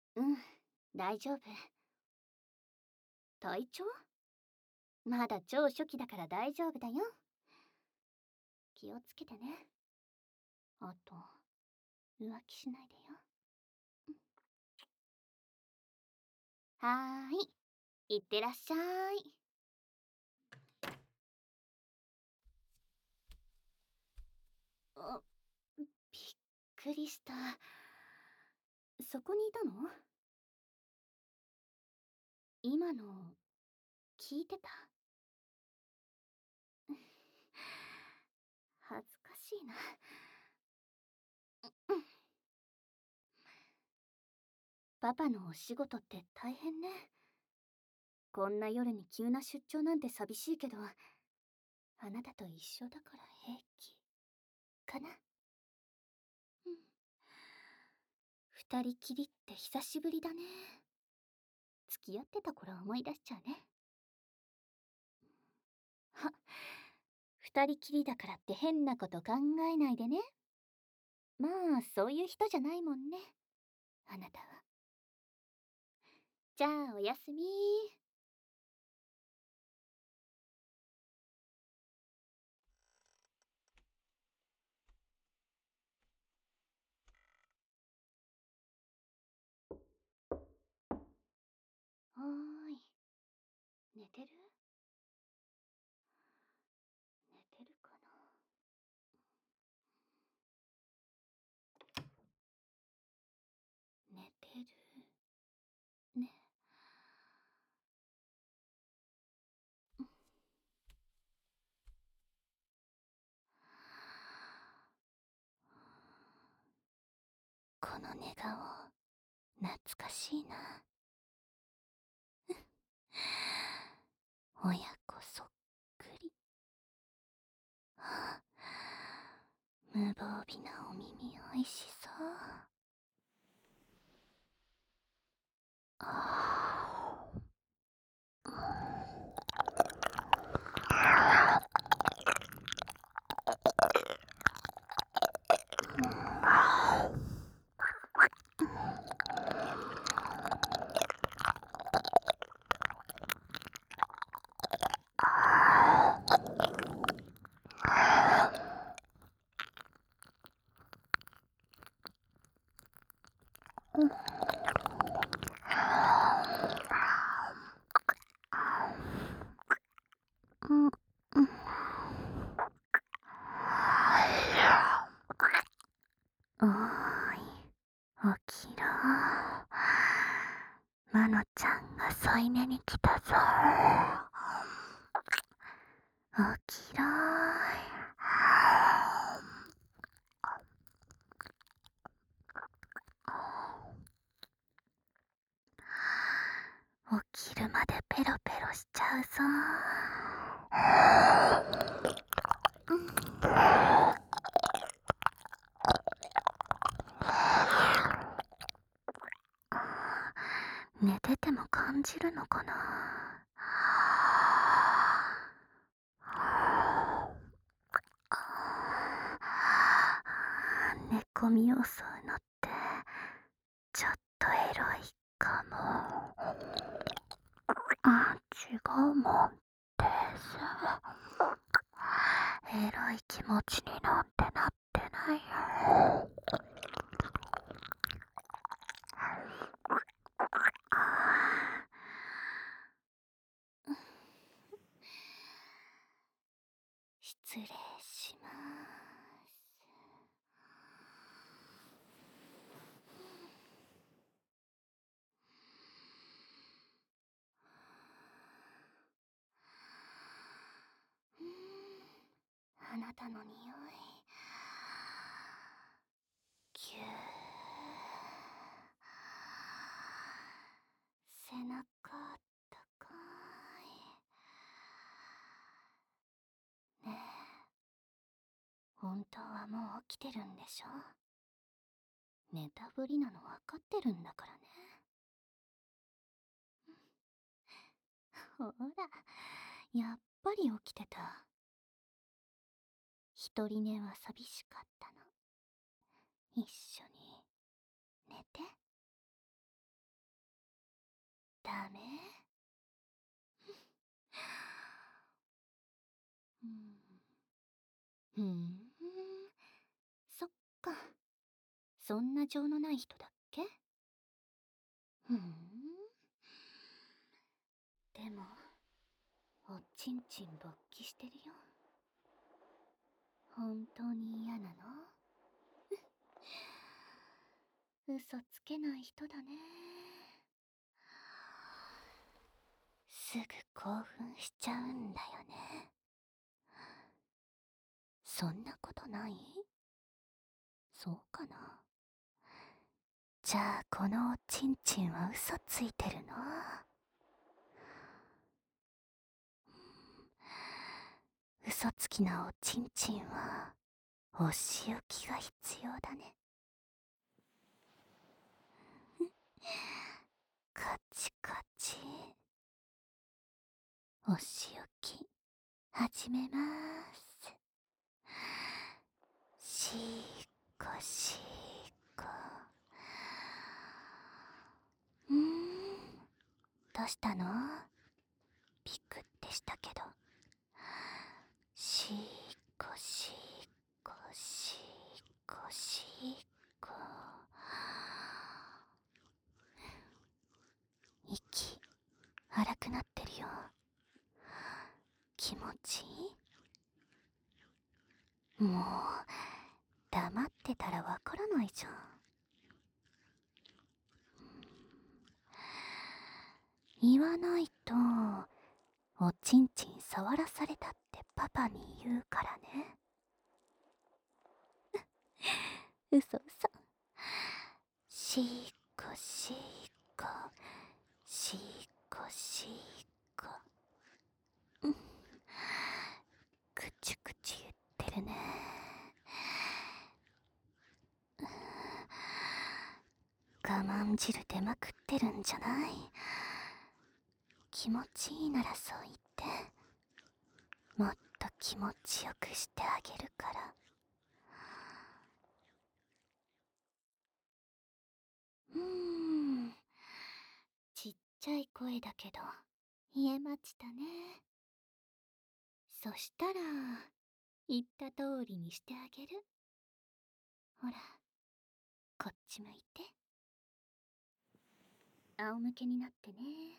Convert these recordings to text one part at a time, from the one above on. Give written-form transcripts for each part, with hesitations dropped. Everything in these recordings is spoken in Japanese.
うん、大丈夫。体調？まだ超初期だから大丈夫だよ。気をつけてね。あと、浮気しないでよ。はーい、いってらっしゃい。あ、びっくりした。そこにいたの？今の、聞いてた？恥ずかしいな。パパのお仕事って大変ね。こんな夜に急な出張なんて寂しいけど、あなたと一緒だから平気かな。うん。二人きりって久しぶりだね。付き合ってた頃思い出しちゃうね。は、二人きりだからって変なこと考えないでね。まあ、そういう人じゃないもんね。あなたは。じゃあ、おやすみ。はーい。寝てる？寝てるかな？寝てるね。この寝顔、懐かしいな。親子そっくり。はあ、無防備なお耳おいしそう。あうん、うん。おーい、起きろ。まのちゃんが添い寝に来たぞ。起きろー。起きるまでペロペロしちゃうぞ。寝てても感じるのかな。寝込みを襲うのってちょっとエロいかも。あ、違うもんです。エロい気持ちになんてなってないよ。失礼します。あなたの匂い、ぎゅー、背中あったかい。ねえ、本当はもう起きてるんでしょ？寝たふりなの分かってるんだからね。ほら、やっぱり起きてた。一人寝は寂しかったの。一緒に寝て。 ふん、そっか。そんな情のない人だっけ？ふん。でも、おちんちん勃起してるよ。本当に嫌なの？嘘つけない人だね。すぐ興奮しちゃうんだよね。そんなことない？そうかな。じゃあこのおちんちんは嘘ついてるの？嘘つきなおちんちんはお仕置きが必要だね。カチカチ。お仕置き始めまーす。しーこしーこ。どうしたの？ピクってしたけど。しーこしーこしーこしーこ。息荒くなってるよ。気持ちいい？もう黙ってたらわからないじゃん。言わないとおちんちん触らされたってパパに言うからね。嘘嘘。しーこしーこしーこしーこ。くちゅくちゅ言ってるね。我慢汁出まくってるんじゃない？気持ちいいならそう言って、もっと気持ちよくしてあげるから。ちっちゃい声だけど言えましたね。そしたら言った通りにしてあげる。ほら、こっち向いて。仰向けになってね。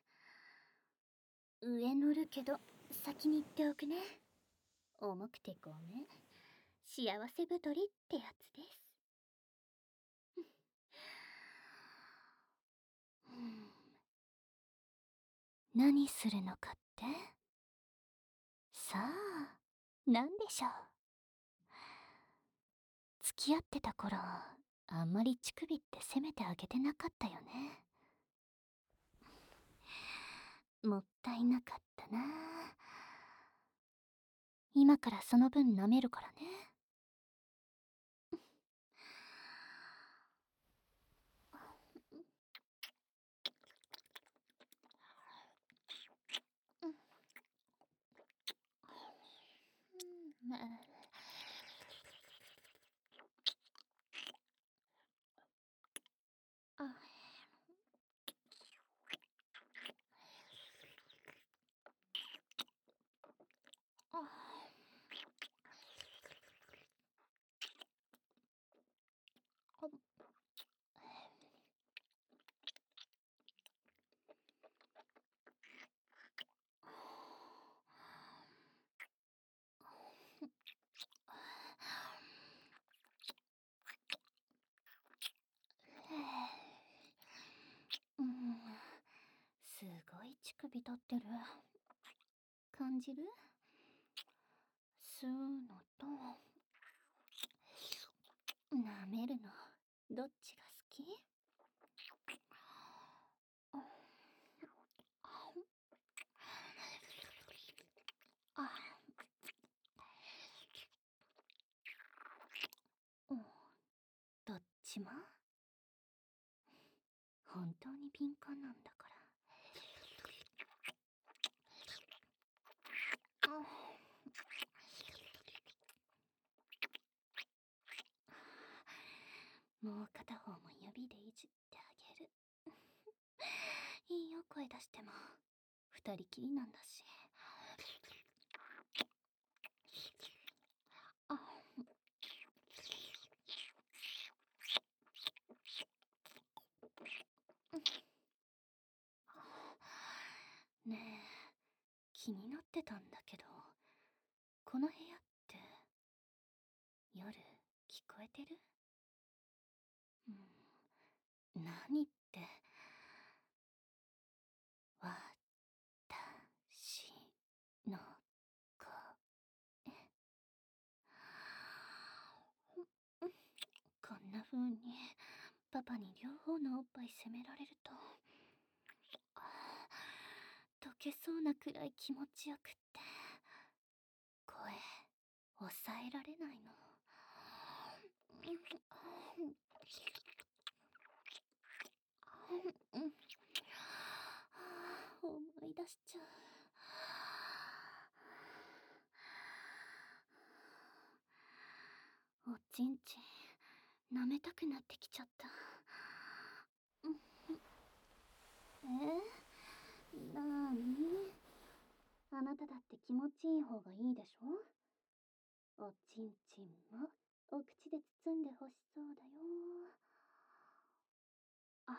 上乗るけど先に言っておくね。重くてごめん。幸せ太りってやつです。何するのかって？さあ、なんでしょう。付き合ってた頃、あんまり乳首って責めてあげてなかったよね。もったいなかったな。今からその分舐めるからね。すごい乳首立ってる。感じる？吸うのと舐めるのどっちが好き？どっちも？本当に敏感なんだから。もう片方も指でいじってあげる。いいよ、声出しても。二人きりなんだし。 たんだけど、この部屋って夜聞こえてる？うん、何って、私の声。こんな風にパパに両方のおっぱい責められると、溶けそうなくらい気持ちよくって、声抑えられないの。思い出しちゃう。おちんちん舐めたくなってきちゃった。なーに、あなただって気持ちいい方がいいでしょ？おちんちんもお口で包んでほしそうだよ。あ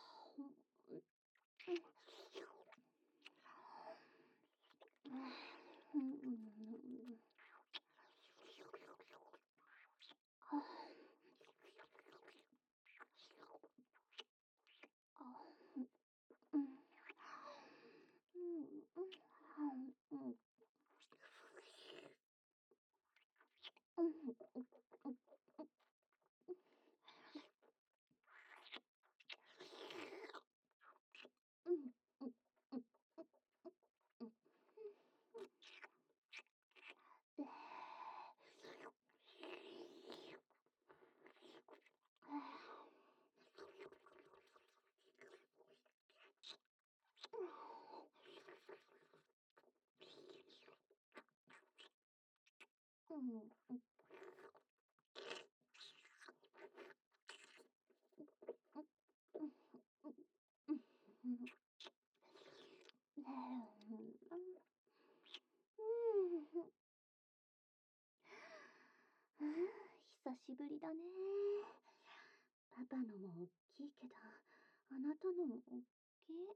久しぶりだね。パパのも大きいけど、あなたのも大きい。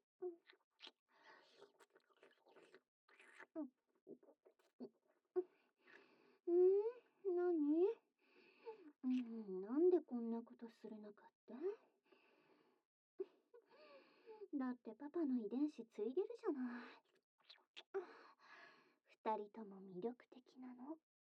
何？なんでこんなことするのかって？だってパパの遺伝子継いでるじゃない。二人とも魅力的なの。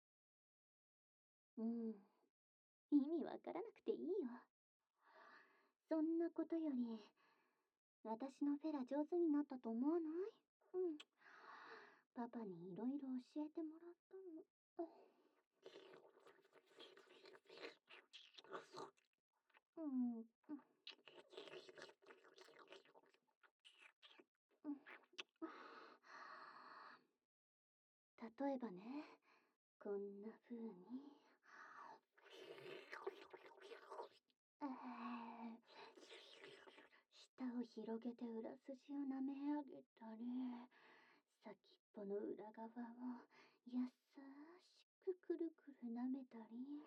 意味わからなくていいよ。そんなことより、私のフェラ上手になったと思わない？パパにいろいろ教えてもらったの。例えばね、こんな風に。舌を広げて裏筋を舐め上げたり、先っぽの裏側を優しくくるくる舐めたり。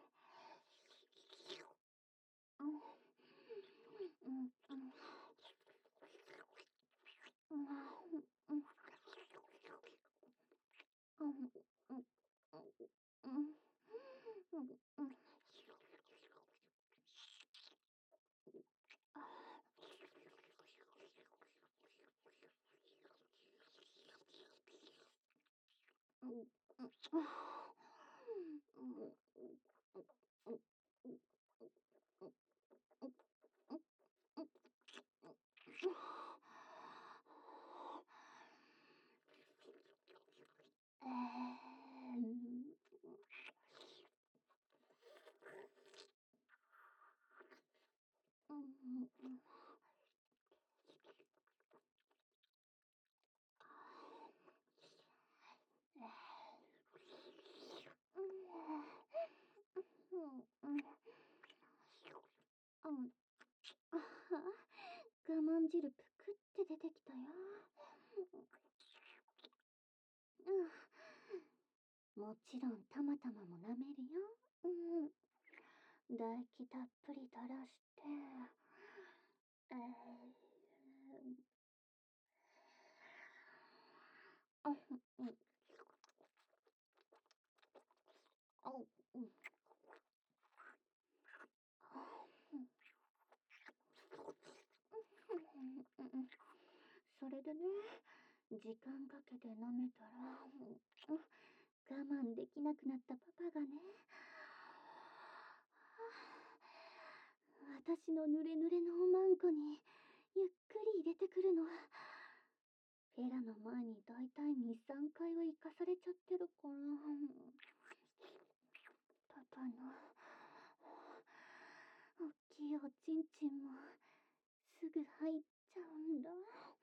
我慢汁ぷくって出てきたよ。もちろんたまたまも舐めるよ。唾液たっぷり垂らして、 れでね、時間かけて舐めたら、我慢できなくなったパパがね、私の濡れ濡れのおまんこにゆっくり入れてくるの。フェラの前にだいたい2、3回は行かされちゃってるから、パパのおっきいおちんちんもすぐ入っちゃうんだ。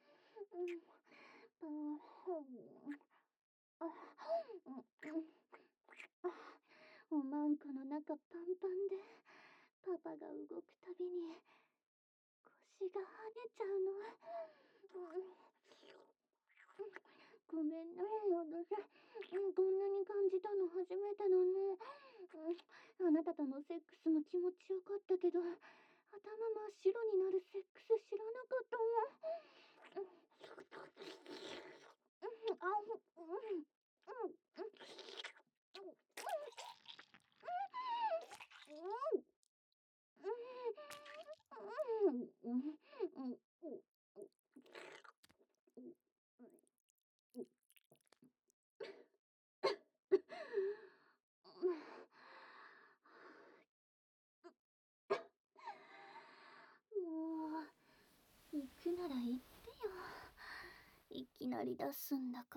おまんこの中パンパンで、パパが動くたびに腰が跳ねちゃうの。ごめんね、私。こんなに感じたの初めてなの。あなたとのセックスも気持ちよかったけど、頭真っ白になるセックス知らなかったもん。もう、行くなら行ってよ。いきなり出すんだから。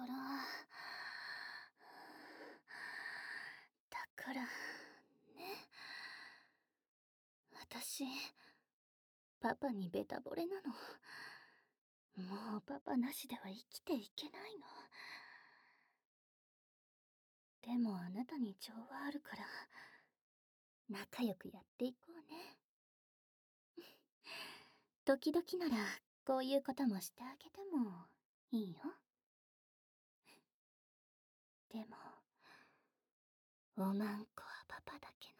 だからね、私パパにベタ惚れなの。もうパパなしでは生きていけないの。でもあなたに情はあるから仲良くやっていこうね。時々ならこういうこともしてあげてもいいよ。でもおまんこはパパだけね。